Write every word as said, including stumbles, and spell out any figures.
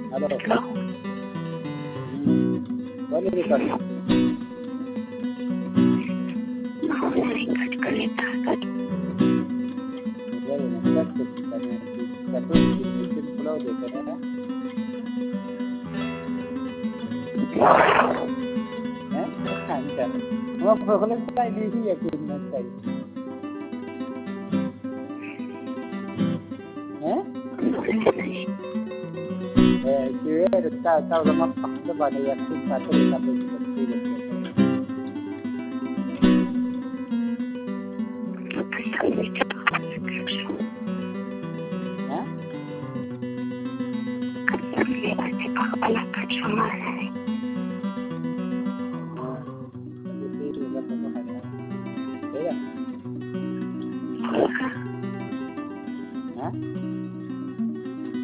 Hello. Hello. बोलिए sir. नहीं cut कर लेता कट। वही ना कट कुछ करने की कटो दिन बुलाओ देते हैं हैं अच्छा वो प्रॉब्लम काय नहीं है कुछ ना चाहिए हैं ये रखता था वो हम पक्का बने या कुछ साथ में सब कुछ करते हैं।